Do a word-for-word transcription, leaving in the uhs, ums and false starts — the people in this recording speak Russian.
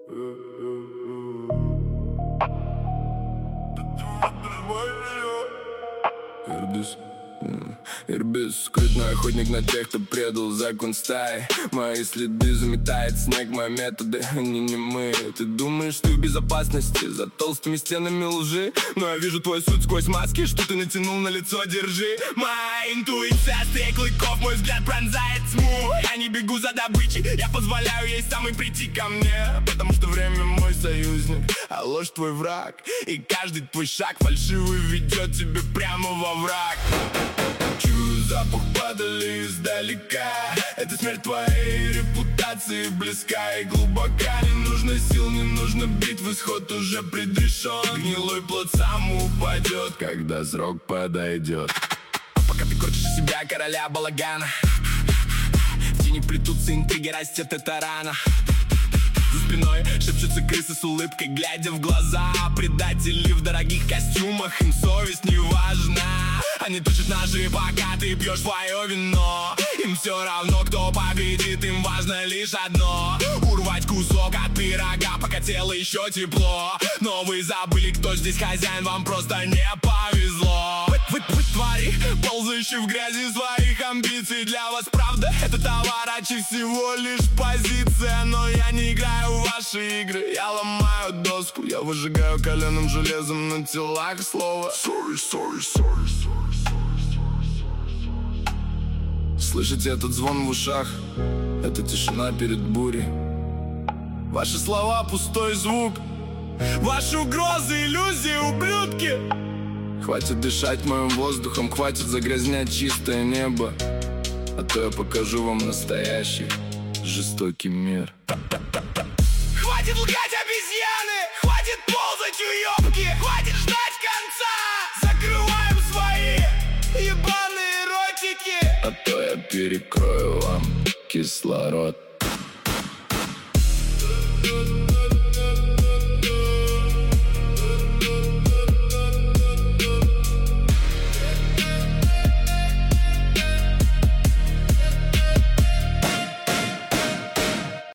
Ирбис, Ирбис, скрытный охотник на тех, кто предал закон стаи. Мои следы заметает снег, мои методы, они не мы. Ты думаешь, ты в безопасности за толстыми стенами лжи, но я вижу твою суть сквозь маски, что ты натянул на лицо, держи. Моя интуиция острее клыков, мой взгляд пронзает тьму. Я не бегу за добычей, я позволяю ей самой прийти ко мне, потому что время мой союзник, а ложь твой враг. И каждый твой шаг фальшивый ведет тебя прямо во враг. Чую запах падали издалека. Это смерть твоей репутации близка и глубока. Не нужно сил, не нужно битв, исход уже предрешен. Гнилой плод сам упадет, когда срок подойдет. Пока ты корчишь из себя короля балагана, в тени плетутся интриги, растет эта рана. За спиной шепчутся крысы с улыбкой, глядя в глаза. Предатели в дорогих костюмах, им совесть не важна. Они точат ножи, пока ты пьешь свое вино. Им все равно, кто победит, им важно лишь одно: урвать кусок от пирога, пока тело еще тепло. Но вы забыли, кто здесь хозяин, вам просто не повезло. Вы, вы, вы твари, ползающие в грязи своих амбиций. Для вас правда это товар, а чи всего лишь позиция. Но я не играю в ваши игры, я ломаю доску. Я выжигаю каленым железом на телах слово sorry, sorry, sorry, sorry. Слышите этот звон в ушах? Это тишина перед бурей. Ваши слова пустой звук, ваши угрозы иллюзии, ублюдки. Хватит дышать моим воздухом, хватит загрязнять чистое небо, а то я покажу вам настоящий жестокий мир. Хватит лгать, обезьяны! Хватит ползать, уёбки! Хватит ждать конца! Закрываем свои ебаные ротики, а то я перекрою вам кислород.